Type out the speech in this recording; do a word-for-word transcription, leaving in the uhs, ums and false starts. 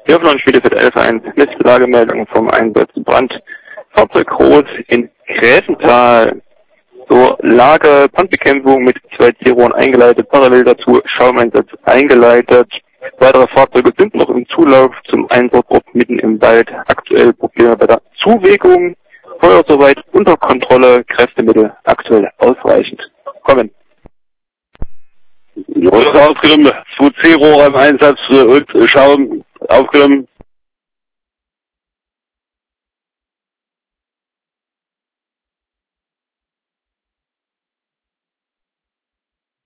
Hier auf Spiele für elf eins mit Lagemeldung vom Einsatz Brand. Fahrzeug Rot in Gräfental. So, Lage, Brandbekämpfung mit zwei T-Rohren eingeleitet, parallel dazu Schaumeinsatz eingeleitet. Weitere Fahrzeuge sind noch im Zulauf zum Einsatzort mitten im Wald. Aktuell Probleme bei der Zuwägung. Feuer soweit unter Kontrolle, Kräftemittel aktuell ausreichend. Kommen. Rohr aufgenommen, zwei C-Rohre im Einsatz und Schaum aufgenommen.